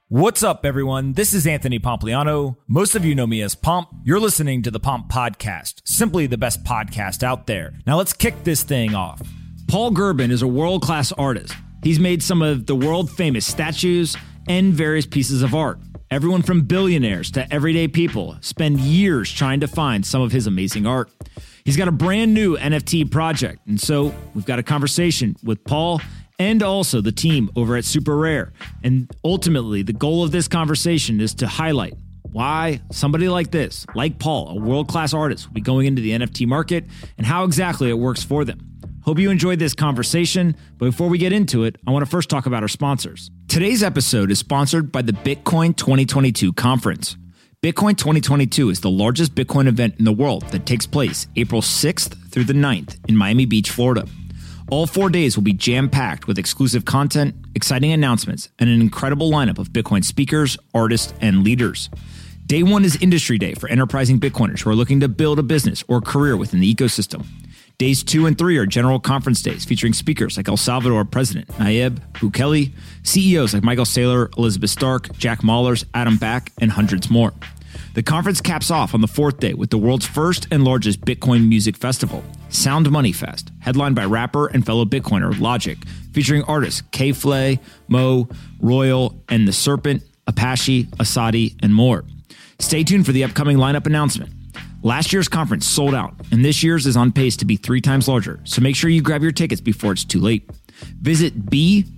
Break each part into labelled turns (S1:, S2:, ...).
S1: What's up, everyone? This is Anthony Pompliano. Most of you know me as Pomp. You're listening to the Pomp Podcast, simply the best podcast out there. Now let's kick this thing off.
S2: Paul Gerben is a world-class artist. He's made some of the world-famous statues and various pieces of art. Everyone from billionaires to everyday people spend years trying to find some of his amazing art. He's got a brand new NFT project, and so we've got a conversation with Paul and also the team over at Super Rare. And ultimately, the goal of this conversation is to highlight why somebody like this, like Paul, a world-class artist, will be going into the NFT market and how exactly it works for them. Hope you enjoyed this conversation, but before we get into it, I want to first talk about our sponsors. Today's episode is sponsored by the Bitcoin 2022 conference. Bitcoin 2022 is the largest Bitcoin event in the world that takes place April 6th through the 9th in Miami Beach, Florida. All 4 days will be jam-packed with exclusive content, exciting announcements, and an incredible lineup of Bitcoin speakers, artists, and leaders. Day 1 is Industry Day for enterprising Bitcoiners who are looking to build a business or career within the ecosystem. Days 2 and 3 are General Conference Days featuring speakers like El Salvador President Nayib Bukele, CEOs like Michael Saylor, Elizabeth Stark, Jack Mallers, Adam Back, and hundreds more. The conference caps off on the 4th day with the world's first and largest Bitcoin music festival, Sound Money Fest, headlined by rapper and fellow Bitcoiner Logic, featuring artists K-Flay, Mo, Royal, and The Serpent, Apache, Asadi, and more. Stay tuned for the upcoming lineup announcement. Last year's conference sold out, and this year's is on pace to be 3 times larger, so make sure you grab your tickets before it's too late. Visit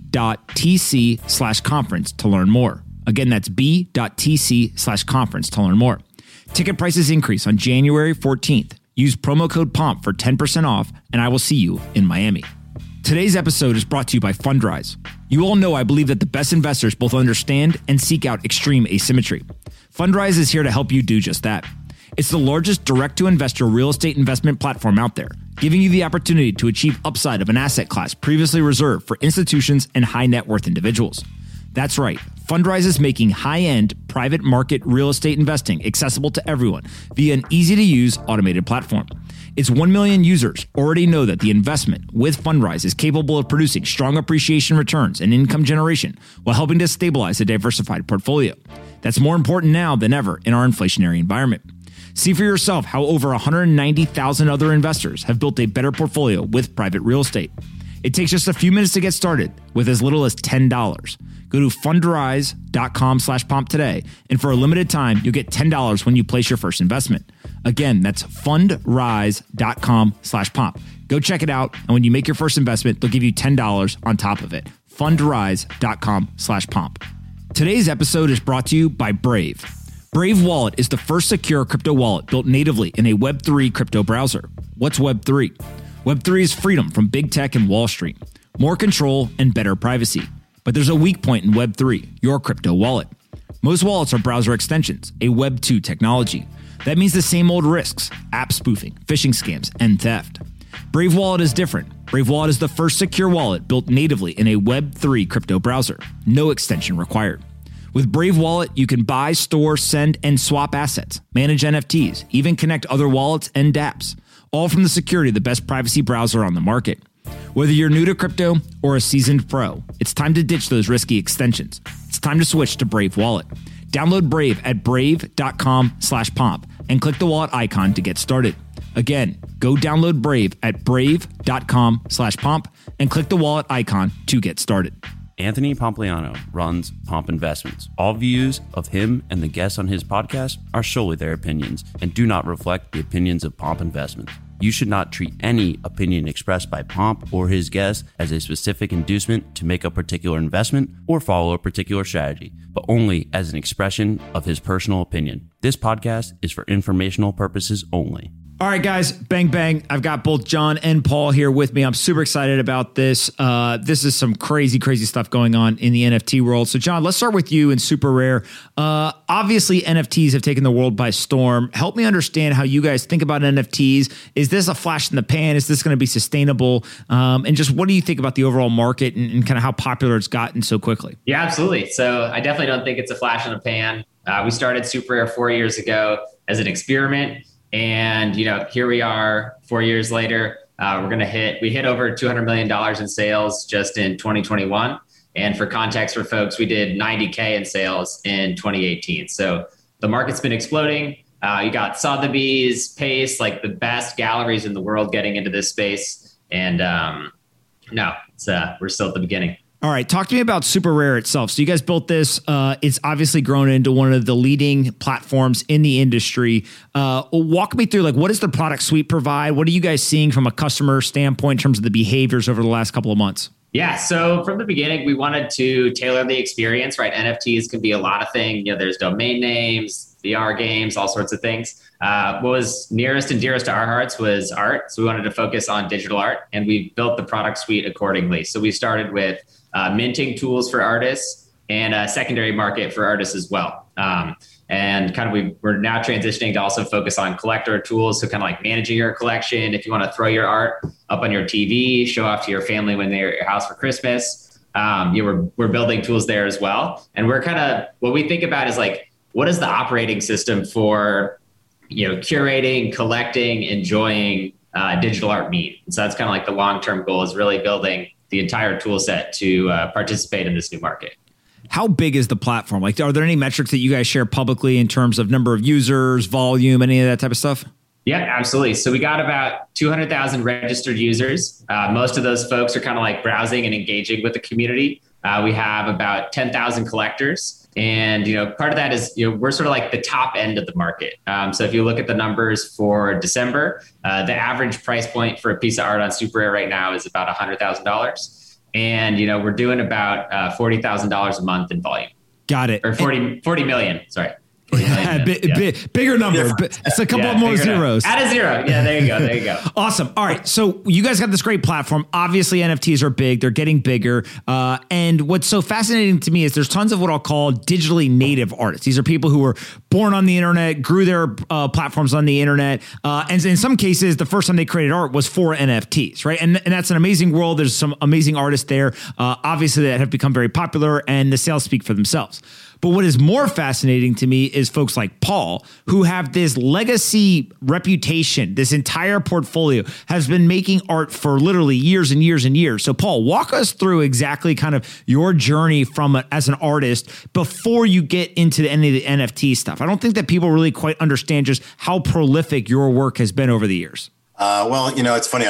S2: b.tc/conference to learn more. Again, that's b.tc/conference to learn more. Ticket prices increase on January 14th. Use promo code POMP for 10% off, and I will see you in Miami. Today's episode is brought to you by Fundrise. You all know I believe that the best investors both understand and seek out extreme asymmetry. Fundrise is here to help you do just that. It's the largest direct-to-investor real estate investment platform out there, giving you the opportunity to achieve upside of an asset class previously reserved for institutions and high-net-worth individuals. That's right. Fundrise is making high-end private market real estate investing accessible to everyone via an easy-to-use automated platform. Its 1 million users already know that the investment with Fundrise is capable of producing strong appreciation returns and income generation while helping to stabilize a diversified portfolio. That's more important now than ever in our inflationary environment. See for yourself how over 190,000 other investors have built a better portfolio with private real estate. It takes just a few minutes to get started with as little as $10. Go to fundrise.com/pomp today, and for a limited time, you'll get $10 when you place your first investment. Again, that's fundrise.com/pomp. Go check it out, and when you make your first investment, they'll give you $10 on top of it. fundrise.com/pomp. Today's episode is brought to you by Brave. Brave Wallet is the first secure crypto wallet built natively in a Web3 crypto browser. What's Web3? Web3 is freedom from big tech and Wall Street, more control and better privacy. But there's a weak point in Web3, your crypto wallet. Most wallets are browser extensions, a Web2 technology. That means the same old risks, app spoofing, phishing scams, and theft. Brave Wallet is different. Brave Wallet is the first secure wallet built natively in a Web3 crypto browser. No extension required. With Brave Wallet, you can buy, store, send, and swap assets, manage NFTs, even connect other wallets and dApps, all from the security of the best privacy browser on the market. Whether you're new to crypto or a seasoned pro, it's time to ditch those risky extensions. It's time to switch to Brave Wallet. Download Brave at brave.com/pomp and click the wallet icon to get started. Again, go download Brave at brave.com/pomp and click the wallet icon to get started.
S3: Anthony Pompliano runs Pomp Investments. All views of him and the guests on his podcast are solely their opinions and do not reflect the opinions of Pomp Investments. You should not treat any opinion expressed by Pomp or his guests as a specific inducement to make a particular investment or follow a particular strategy, but only as an expression of his personal opinion. This podcast is for informational purposes only.
S2: All right, guys, bang, bang. I've got both John and Paul here with me. I'm super excited about this. This is some crazy, crazy stuff going on in the NFT world. So, John, let's start with you in Super Rare. Obviously, NFTs have taken the world by storm. Help me understand how you guys think about NFTs. Is this a flash in the pan? Is this going to be sustainable? And just what do you think about the overall market and kind of how popular it's gotten so quickly?
S4: Yeah, absolutely. So I definitely don't think it's a flash in the pan. We started Super Rare 4 years ago as an experiment. And, here we are 4 years later. We hit over $200 million in sales just in 2021. And for context for folks, we did 90K in sales in 2018. So the market's been exploding. You got Sotheby's, Pace, like the best galleries in the world getting into this space. And we're still at the beginning.
S2: All right. Talk to me about Super Rare itself. So you guys built this. It's obviously grown into one of the leading platforms in the industry. Walk me through, like, what does the product suite provide? What are you guys seeing from a customer standpoint in terms of the behaviors over the last couple of months?
S4: Yeah. So from the beginning, we wanted to tailor the experience, right? NFTs can be a lot of things. There's domain names, VR games, all sorts of things. What was nearest and dearest to our hearts was art. So we wanted to focus on digital art, and we built the product suite accordingly. So we started with minting tools for artists and a secondary market for artists as well. And we're now transitioning to also focus on collector tools. So kind of like managing your collection. If you want to throw your art up on your TV, show off to your family when they're at your house for Christmas, we're building tools there as well. And we're what we think about is like, what is the operating system for, curating, collecting, enjoying digital art mean? And so that's kind of like the long-term goal, is really building the entire tool set to participate in this new market.
S2: How big is the platform? Like, are there any metrics that you guys share publicly in terms of number of users, volume, any of that type of stuff?
S4: Yeah, absolutely. So we got about 200,000 registered users. Most of those folks are kind of like browsing and engaging with the community. We have about 10,000 collectors. And, part of that is, we're sort of like the top end of the market. So if you look at the numbers for December, the average price point for a piece of art on Super Rare right now is about $100,000. And, we're doing about $40,000 a month in volume.
S2: Got it.
S4: Or 40 million, sorry.
S2: Bigger number. It's a couple more zeros.
S4: Add a zero. Yeah, there you go.
S2: Awesome. All right. So you guys got this great platform. Obviously, NFTs are big. They're getting bigger. And what's so fascinating to me is there's tons of what I'll call digitally native artists. These are people who were born on the internet, grew their platforms on the internet. And in some cases, the first time they created art was for NFTs, right? And that's an amazing world. There's some amazing artists there, obviously, that have become very popular, and the sales speak for themselves. But what is more fascinating to me is folks like Paul, who have this legacy reputation. This entire portfolio has been making art for literally years and years and years. So Paul, walk us through exactly kind of your journey as an artist before you get into any of the NFT stuff. I don't think that people really quite understand just how prolific your work has been over the years.
S5: Well, it's funny.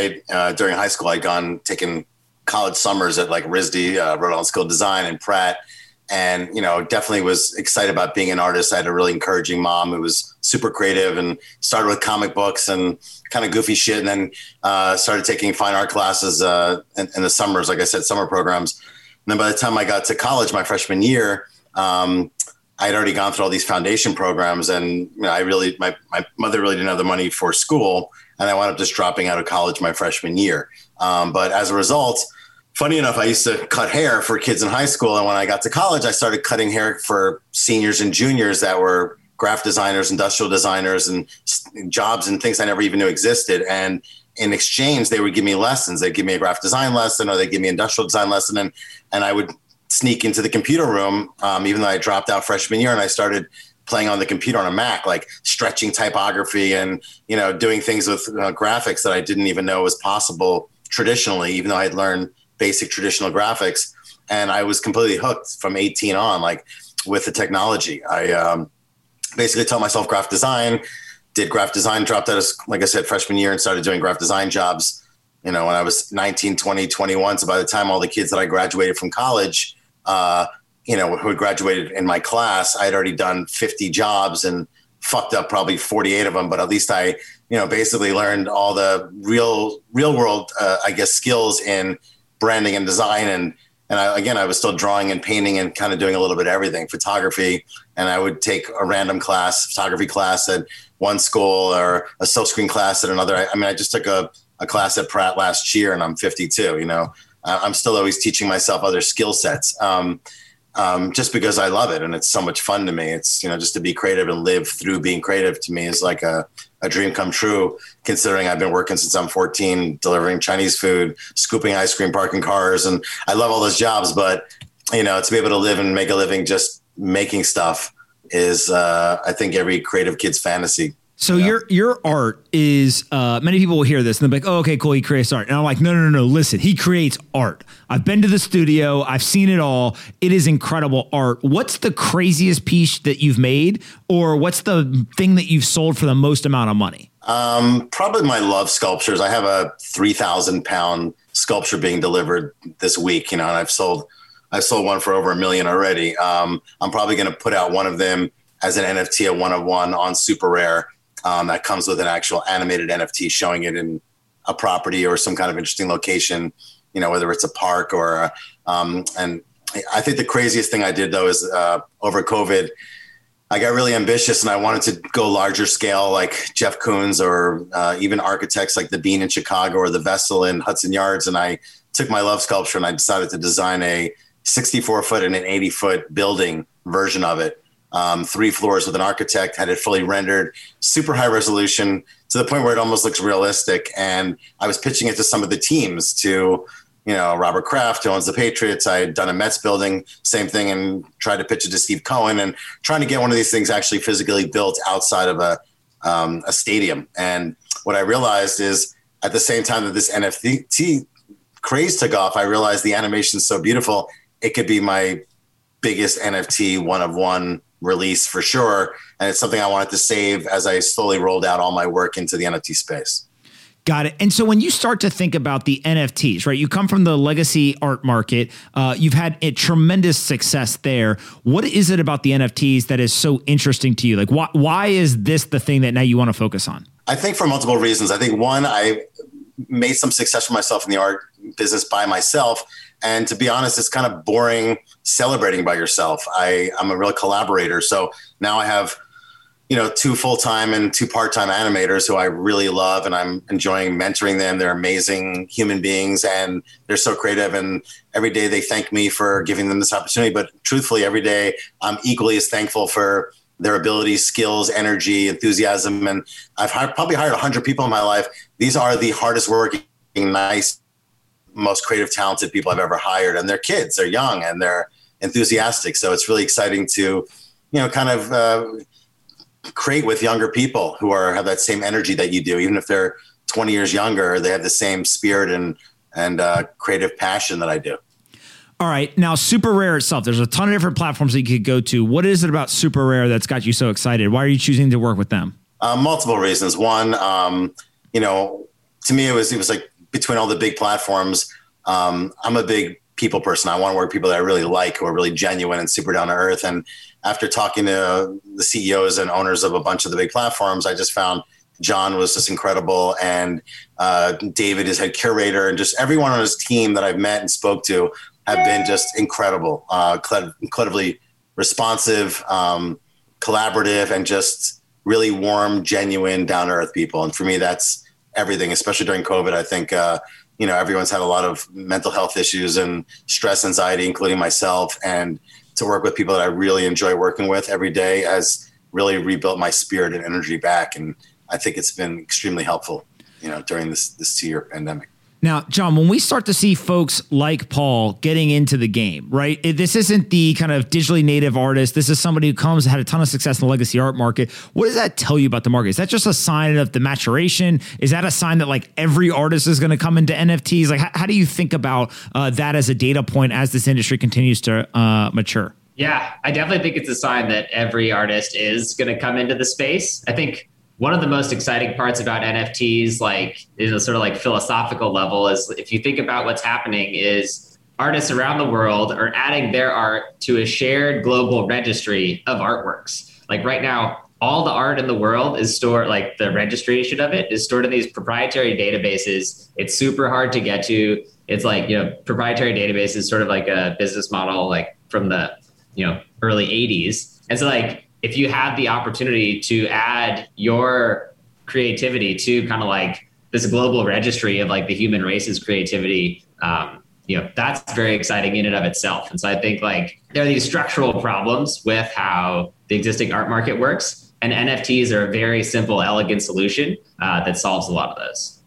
S5: I during high school, taken college summers at like RISD, Rhode Island School of Design, and Pratt. And, definitely was excited about being an artist. I had a really encouraging mom who was super creative, and started with comic books and kind of goofy shit. And then started taking fine art classes in the summers, like I said, summer programs. And then by the time I got to college, my freshman year, I had already gone through all these foundation programs. And my mother really didn't have the money for school. And I wound up just dropping out of college my freshman year. But as a result, funny enough, I used to cut hair for kids in high school. And when I got to college, I started cutting hair for seniors and juniors that were graphic designers, industrial designers, and jobs and things I never even knew existed. And in exchange, they would give me lessons. They'd give me a graphic design lesson, or they'd give me an industrial design lesson. And I would sneak into the computer room, even though I dropped out freshman year, and I started playing on the computer on a Mac, like stretching typography and, doing things with graphics that I didn't even know was possible traditionally, even though I had learned basic traditional graphics. And I was completely hooked from 18 on, like, with the technology. I basically taught myself graphic design, did graphic design, dropped out of, like I said, freshman year, and started doing graphic design jobs, when I was 19, 20, 21. So by the time all the kids that I graduated from college, who had graduated in my class, I had already done 50 jobs and fucked up probably 48 of them. But at least I, basically learned all the real world, skills in branding and design. And I was still drawing and painting and kind of doing a little bit of everything, photography. And I would take a random photography class at one school, or a silkscreen class at another. I just took a class at Pratt last year, and I'm 52, I'm still always teaching myself other skill sets, just because I love it. And it's so much fun to me. It's, just to be creative and live through being creative, to me, is like a dream come true, considering I've been working since I'm 14, delivering Chinese food, scooping ice cream, parking cars. And I love all those jobs, but, to be able to live and make a living just making stuff is, I think, every creative kid's fantasy.
S2: So your art is, many people will hear this and they'll be like, oh, okay, cool. He creates art. And I'm like, no. Listen, he creates art. I've been to the studio. I've seen it all. It is incredible art. What's the craziest piece that you've made, or what's the thing that you've sold for the most amount of money?
S5: Probably my love sculptures. I have a 3,000 pound sculpture being delivered this week, and I've sold one for over $1 million already. I'm probably going to put out one of them as an NFT, a 1-of-1 on Super Rare. That comes with an actual animated NFT showing it in a property or some kind of interesting location, whether it's a park or, and I think the craziest thing I did though is, over COVID, I got really ambitious and I wanted to go larger scale, like Jeff Koons or, even architects like the Bean in Chicago or the Vessel in Hudson Yards. And I took my love sculpture and I decided to design a 64-foot and an 80-foot building version of it. 3 floors with an architect, had it fully rendered, super high resolution to the point where it almost looks realistic. And I was pitching it to some of the teams, to, Robert Kraft, who owns the Patriots. I had done a Mets building, same thing, and tried to pitch it to Steve Cohen, and trying to get one of these things actually physically built outside of a stadium. And what I realized is, at the same time that this NFT craze took off, I realized the animation is so beautiful, it could be my biggest NFT 1-of-1 release for sure. And it's something I wanted to save as I slowly rolled out all my work into the NFT space.
S2: Got it. And so when you start to think about the NFTs, right, you come from the legacy art market, you've had a tremendous success there. What is it about the NFTs that is so interesting to you? Like, why is this the thing that now you want to focus on?
S5: I think for multiple reasons. I think one, I made some success for myself in the art business by myself. And to be honest, it's kind of boring celebrating by yourself. I'm a real collaborator. So now I have, 2 full-time and 2 part-time animators who I really love, and I'm enjoying mentoring them. They're amazing human beings and they're so creative. And every day they thank me for giving them this opportunity. But truthfully, every day I'm equally as thankful for their abilities, skills, energy, enthusiasm. And I've probably hired 100 people in my life. These are the hardest working, nice, most creative, talented people I've ever hired. And they're kids, they're young, and they're enthusiastic. So it's really exciting to, kind of create with younger people who have that same energy that you do. Even if they're 20 years younger, they have the same spirit and creative passion that I do.
S2: All right. Now, Super Rare itself, there's a ton of different platforms that you could go to. What is it about Super Rare that's got you so excited? Why are you choosing to work with them?
S5: Multiple reasons. One, to me, it was like, between all the big platforms, I'm a big people person. I want to work with people that I really like, who are really genuine and super down to earth. And after talking to the CEOs and owners of a bunch of the big platforms, I just found John was just incredible. And David, his head curator, and just everyone on his team that I've met and spoke to have been just incredible, incredibly responsive, collaborative, and just really warm, genuine, down to earth people. And for me, that's everything, especially during COVID. I think, everyone's had a lot of mental health issues and stress, anxiety, including myself. And to work with people that I really enjoy working with every day has really rebuilt my spirit and energy back. And I think it's been extremely helpful, during this 2-year pandemic.
S2: Now, John, when we start to see folks like Paul getting into the game, right? This isn't the kind of digitally native artist. This is somebody who had a ton of success in the legacy art market. What does that tell you about the market? Is that just a sign of the maturation? Is that a sign that like every artist is going to come into NFTs? Like, how do you think about that as a data point as this industry continues to mature?
S4: Yeah, I definitely think it's a sign that every artist is going to come into the space. I think one of the most exciting parts about NFTs, like is a sort of like philosophical level, is if you think about what's happening is artists around the world are adding their art to a shared global registry of artworks. Like right now, all the art in the world is stored, like the registration of it is stored in these proprietary databases. It's super hard to get to. It's like, proprietary databases, sort of like a business model, like from the, early 80s. And so like, if you have the opportunity to add your creativity to kind of like this global registry of like the human race's creativity, that's very exciting in and of itself. And so I think like there are these structural problems with how the existing art market works, and NFTs are a very simple, elegant solution that solves a lot of those.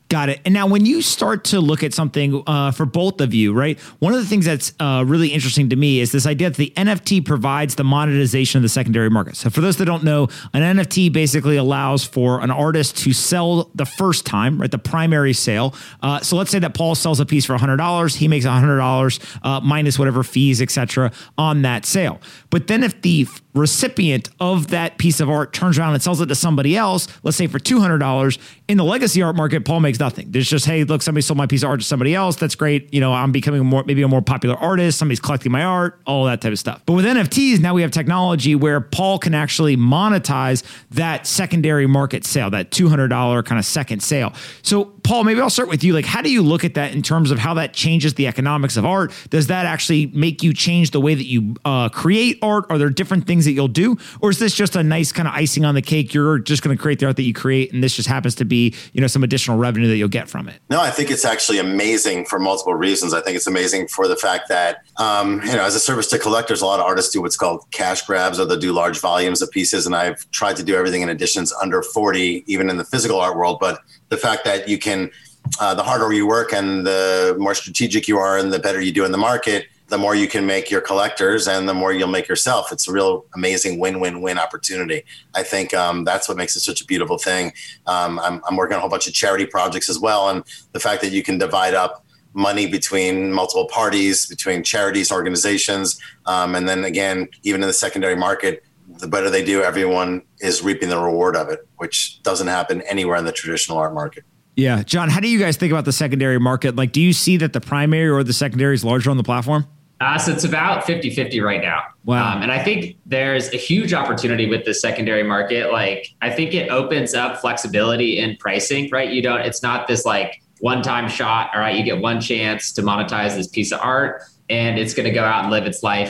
S2: Got it. And now when you start to look at something for both of you, right, one of the things that's really interesting to me is this idea that the NFT provides the monetization of the secondary market. So for those that don't know, an NFT basically allows for an artist to sell the first time, right, the primary sale. So let's say that Paul sells a piece for $100. He makes $100 minus whatever fees, et cetera, on that sale. But then if the recipient of that piece of art turns around and sells it to somebody else, let's say for $200, in the legacy art market, Paul makes nothing. There's just, hey, look, somebody sold my piece of art to somebody else. That's great. You know, I'm becoming maybe a more popular artist. Somebody's collecting my art, all that type of stuff. But with NFTs, now we have technology where Paul can actually monetize that secondary market sale, that $200 kind of second sale. So Paul, maybe I'll start with you. Like, how do you look at that in terms of how that changes the economics of art? Does that actually make you change the way that you create art? Are there different things that you'll do? Or is this just a nice kind of icing on the cake? You're just going to create the art that you create, and this just happens to be, you know, some additional revenue that you'll get from it?
S5: No, I think it's actually amazing for multiple reasons. I think it's amazing for the fact that, as a service to collectors, a lot of artists do what's called cash grabs, or they'll do large volumes of pieces. And I've tried to do everything in editions under 40, even in the physical art world. But the fact that you can, the harder you work and the more strategic you are and the better you do in the market, the more you can make your collectors and the more you'll make yourself. It's a real amazing win-win-win opportunity. I think that's what makes it such a beautiful thing. I'm working on a whole bunch of charity projects as well. And the fact that you can divide up money between multiple parties, between charities, organizations, and then again, even in the secondary market, the better they do, everyone is reaping the reward of it, which doesn't happen anywhere in the traditional art market.
S2: Yeah. John, how do you guys think about the secondary market? Like, do you see that the primary or the secondary is larger on the platform?
S4: So it's about 50-50 right now.
S2: Wow.
S4: And I think there's a huge opportunity with the secondary market. Like, I think it opens up flexibility in pricing, right? It's not this like one-time shot. All right, you get one chance to monetize this piece of art and it's going to go out and live its life.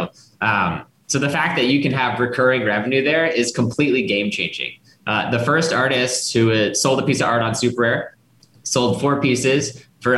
S4: So the fact that you can have recurring revenue there is completely game changing. The first artist who sold a piece of art on Super Rare sold 4 pieces for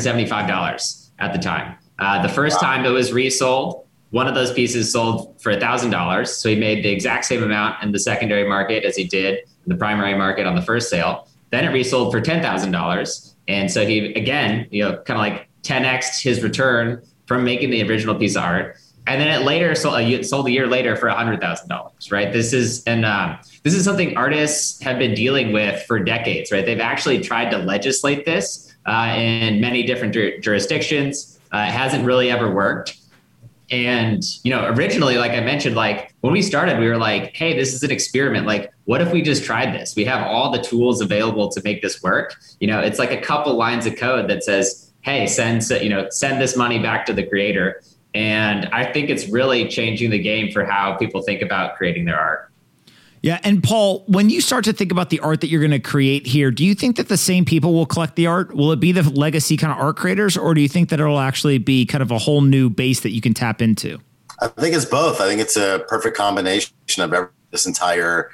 S4: $175 at the time. The first time it was resold, one of those pieces sold for $1,000. So he made the exact same amount in the secondary market as he did in the primary market on the first sale. Then it resold for $10,000. And so he, again, kind of like 10x'd his return from making the original piece of art. And then it later sold a year later for $100,000, right? This is something artists have been dealing with for decades, right? They've actually tried to legislate this in many different jurisdictions. It hasn't really ever worked. And, originally, like I mentioned, like when we started, we were like, hey, this is an experiment. Like, what if we just tried this? We have all the tools available to make this work. It's like a couple lines of code that says, hey, send this money back to the creator. And I think it's really changing the game for how people think about creating their art.
S2: Yeah. And Paul, when you start to think about the art that you're going to create here, do you think that the same people will collect the art? Will it be the legacy kind of art creators, or do you think that it'll actually be kind of a whole new base that you can tap into?
S5: I think it's both. I think it's a perfect combination of this entire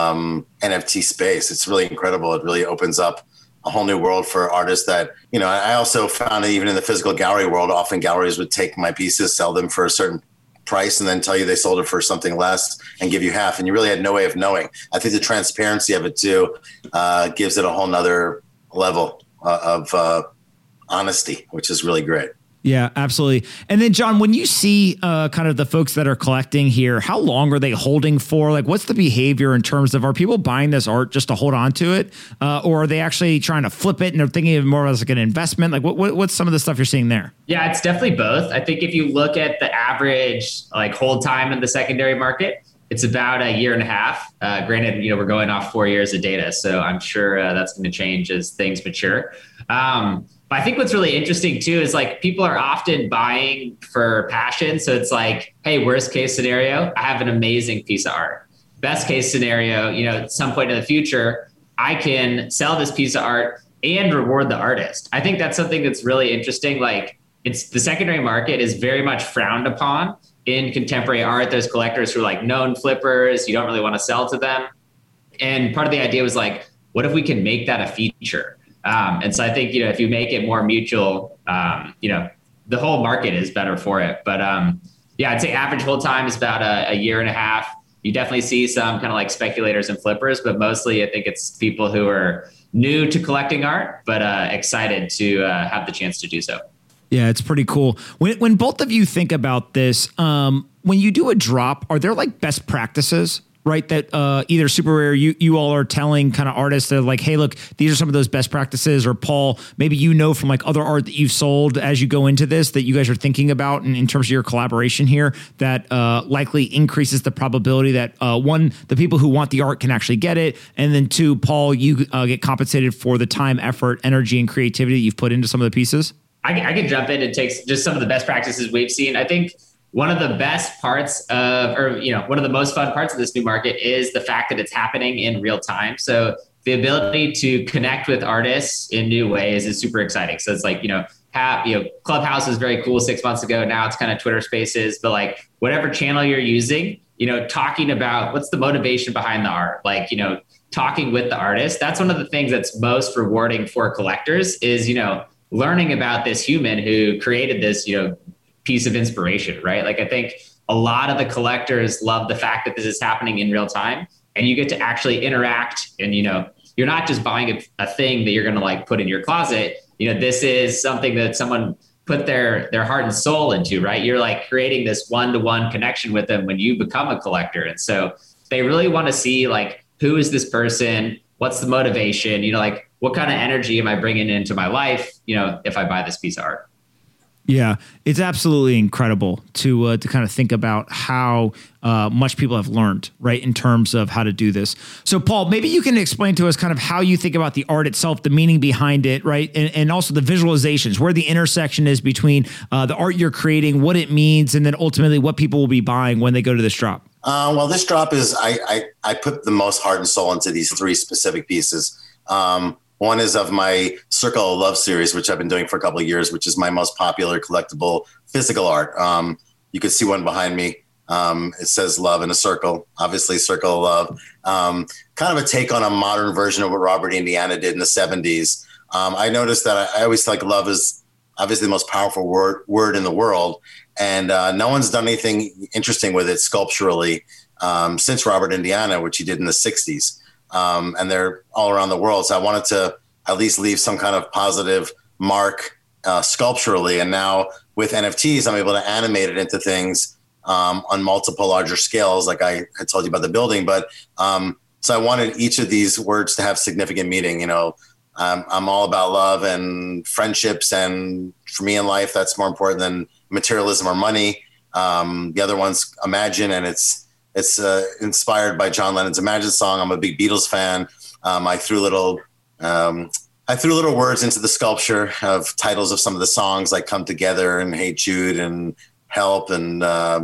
S5: NFT space. It's really incredible. It really opens up a whole new world for artists that, I also found that even in the physical gallery world, often galleries would take my pieces, sell them for a certain price, and then tell you they sold it for something less and give you half. And you really had no way of knowing. I think the transparency of it too gives it a whole nother level of honesty, which is really great.
S2: Yeah, absolutely. And then, John, when you see kind of the folks that are collecting here, how long are they holding for? Like, what's the behavior in terms of, are people buying this art just to hold on to it? Or are they actually trying to flip it and they're thinking of it more as like an investment? Like, what's some of the stuff you're seeing there?
S4: Yeah, it's definitely both. I think if you look at the average like hold time in the secondary market, it's about a year and a half. Granted, we're going off 4 years of data, so I'm sure that's going to change as things mature. But I think what's really interesting too is like people are often buying for passion. So it's like, hey, worst case scenario, I have an amazing piece of art. Best case scenario, at some point in the future, I can sell this piece of art and reward the artist. I think that's something that's really interesting. Like, it's the secondary market is very much frowned upon in contemporary art. There's collectors who are like known flippers. You don't really want to sell to them. And part of the idea was like, what if we can make that a feature? And so I think, if you make it more mutual, the whole market is better for it. But I'd say average hold time is about a year and a half. You definitely see some kind of like speculators and flippers, but mostly I think it's people who are new to collecting art, but excited to have the chance to do so.
S2: Yeah, it's pretty cool. When both of you think about this, when you do a drop, are there like best practices, right? That either Super Rare, you all are telling kind of artists that like, hey, look, these are some of those best practices, or Paul, maybe from like other art that you've sold as you go into this that you guys are thinking about in terms of your collaboration here that likely increases the probability that one, the people who want the art can actually get it, and then two, Paul, you get compensated for the time, effort, energy, and creativity that you've put into some of the pieces?
S4: I can jump in and take just some of the best practices we've seen. I think one of the best parts one of the most fun parts of this new market is the fact that it's happening in real time. So the ability to connect with artists in new ways is super exciting. So it's like, Clubhouse was very cool 6 months ago. Now it's kind of Twitter Spaces, but like whatever channel you're using, talking about what's the motivation behind the art, like, talking with the artist. That's one of the things that's most rewarding for collectors is, learning about this human who created this, piece of inspiration, right? Like I think a lot of the collectors love the fact that this is happening in real time and you get to actually interact and, you're not just buying a thing that you're going to like put in your closet. This is something that someone put their heart and soul into, right? You're like creating this one-to-one connection with them when you become a collector. And so they really want to see like, who is this person? What's the motivation? Like what kind of energy am I bringing into my life? If I buy this piece of art.
S2: Yeah, it's absolutely incredible to kind of think about how much people have learned, right, in terms of how to do this. So, Paul, maybe you can explain to us kind of how you think about the art itself, the meaning behind it, right, and also the visualizations, where the intersection is between the art you're creating, what it means, and then ultimately what people will be buying when they go to this drop.
S5: Well, this drop is I put the most heart and soul into these three specific pieces. One is of my Circle of Love series, which I've been doing for a couple of years, which is my most popular collectible physical art. You can see one behind me. It says love in a circle, obviously Circle of Love. Kind of a take on a modern version of what Robert Indiana did in the 70s. I noticed that I always feel like love is obviously the most powerful word in the world. And no one's done anything interesting with it sculpturally since Robert Indiana, which he did in the 60s. And they're all around the world. So I wanted to at least leave some kind of positive mark sculpturally. And now with NFTs, I'm able to animate it into things on multiple larger scales, like I had told you about the building. But so I wanted each of these words to have significant meaning. I'm all about love and friendships. And for me in life, that's more important than materialism or money. The other one's Imagine, and it's inspired by John Lennon's Imagine song. I'm a big Beatles fan. I threw little words into the sculpture of titles of some of the songs, like Come Together and Hey Jude and Help, and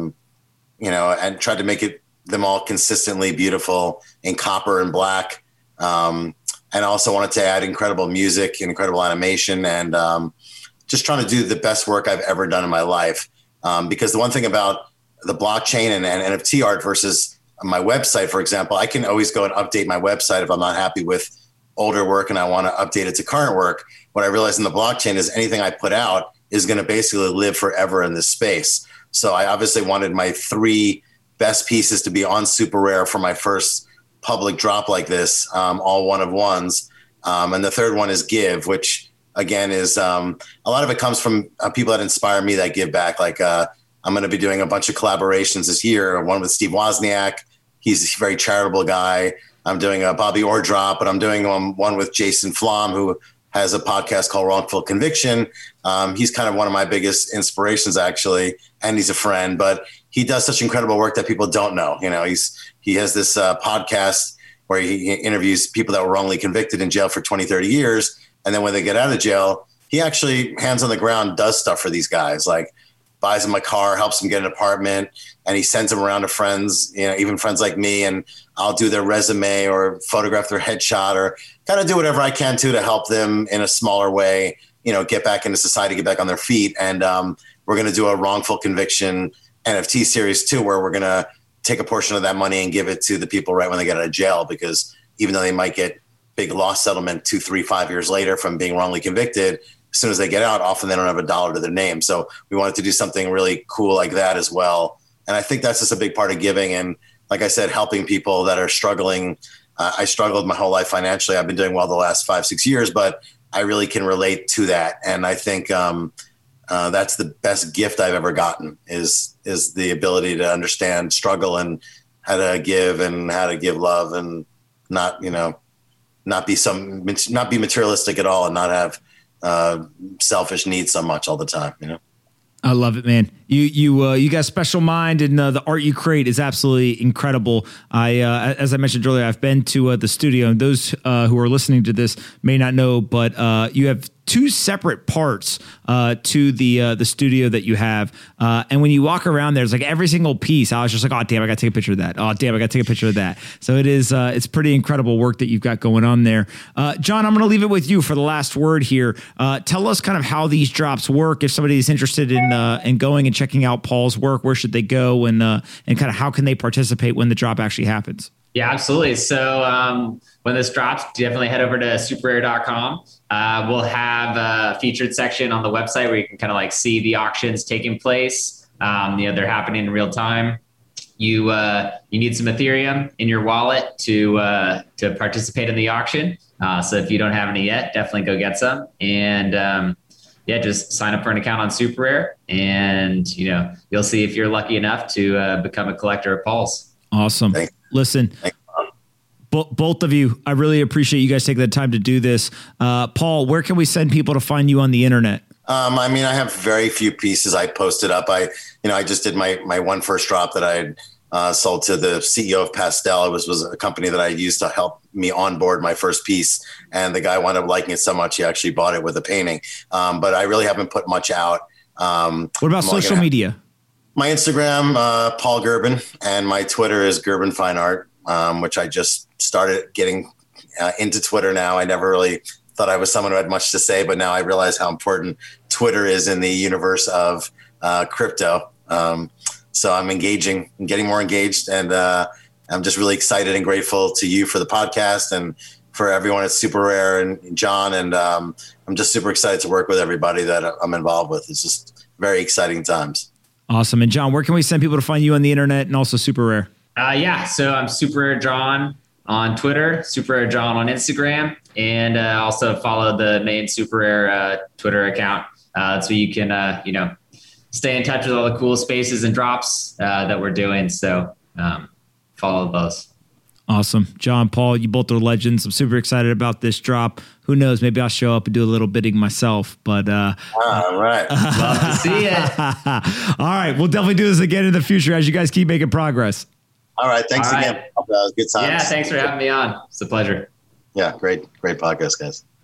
S5: and tried to make them all consistently beautiful in copper and black. And also wanted to add incredible music, incredible animation, and just trying to do the best work I've ever done in my life. Because the one thing about the blockchain and NFT art versus my website, for example, I can always go and update my website if I'm not happy with older work and I want to update it to current work. What I realized in the blockchain is anything I put out is going to basically live forever in this space. So I obviously wanted my three best pieces to be on Super Rare for my first public drop like this, all one of ones. And the third one is Give, which again is a lot of it comes from people that inspire me that give back. Like I'm going to be doing a bunch of collaborations this year, one with Steve Wozniak. He's a very charitable guy. I'm doing a Bobby Orr drop, but I'm doing one with Jason Flom, who has a podcast called Wrongful Conviction. He's kind of one of my biggest inspirations, actually, and he's a friend. But he does such incredible work that people don't know. He has this podcast where he interviews people that were wrongly convicted in jail for 20, 30 years. And then when they get out of jail, he actually, hands on the ground, does stuff for these guys, like buys them a car, helps them get an apartment, and he sends them around to friends, even friends like me, and I'll do their resume or photograph their headshot or kind of do whatever I can to help them in a smaller way, get back into society, get back on their feet. And we're going to do a Wrongful Conviction NFT series too, where we're going to take a portion of that money and give it to the people right when they get out of jail, because even though they might get big loss settlement 2, 3, 5 years later from being wrongly convicted, as soon as they get out, often they don't have a dollar to their name. So we wanted to do something really cool like that as well. And I think that's just a big part of giving. And like I said, helping people that are struggling. I struggled my whole life financially. I've been doing well the last 5-6 years, but I really can relate to that. And I think that's the best gift I've ever gotten is the ability to understand struggle and how to give love and not be materialistic at all and not have selfish needs so much all the time,
S2: I love it, man. You got a special mind, and the art you create is absolutely incredible. As I mentioned earlier, I've been to the studio, and those who are listening to this may not know, but you have two separate parts to the studio that you have. And when you walk around there, it's like every single piece, I was just like, oh, damn, I got to take a picture of that. Oh, damn, I got to take a picture of that. So it's pretty incredible work that you've got going on there. John, I'm going to leave it with you for the last word here. Tell us kind of how these drops work. If somebody is interested in going and checking out Paul's work, where should they go, and kind of how can they participate when the drop actually happens?
S4: Yeah, absolutely. So when this drops, definitely head over to superrare.com. We'll have a featured section on the website where you can kind of like see the auctions taking place. They're happening in real time. You need some Ethereum in your wallet to participate in the auction. So if you don't have any yet, definitely go get some. And just sign up for an account on SuperRare, and you'll see if you're lucky enough to become a collector of Paul's.
S2: Awesome.
S5: Thanks.
S2: Listen, both of you, I really appreciate you guys taking the time to do this. Paul, where can we send people to find you on the internet?
S5: I have very few pieces I posted up. I just did my one first drop that I had sold to the CEO of Pastel. It was a company that I used to help me onboard my first piece. And the guy wound up liking it so much, he actually bought it with a painting. But I really haven't put much out.
S2: What about social media?
S5: My Instagram, Paul Gerben, and my Twitter is Gerben Fine Art, which I just started getting into Twitter now. I never really thought I was someone who had much to say, but now I realize how important Twitter is in the universe of crypto. So I'm engaging and getting more engaged, and I'm just really excited and grateful to you for the podcast and for everyone at SuperRare and John. And I'm just super excited to work with everybody that I'm involved with. It's just very exciting times.
S2: Awesome. And John, where can we send people to find you on the internet and also SuperRare?
S4: So I'm SuperRare John on Twitter, SuperRare John on Instagram, and also follow the main SuperRare Twitter account. So you can, stay in touch with all the cool spaces and drops that we're doing. So follow those.
S2: Awesome. John, Paul, you both are legends. I'm super excited about this drop. Who knows? Maybe I'll show up and do a little bidding myself. But
S5: all right.
S4: Love to see it.
S2: All right. We'll definitely do this again in the future as you guys keep making progress.
S5: All right. Thanks again. Good time.
S4: Yeah, thanks for having me on. It's a pleasure.
S5: Yeah, great podcast, guys.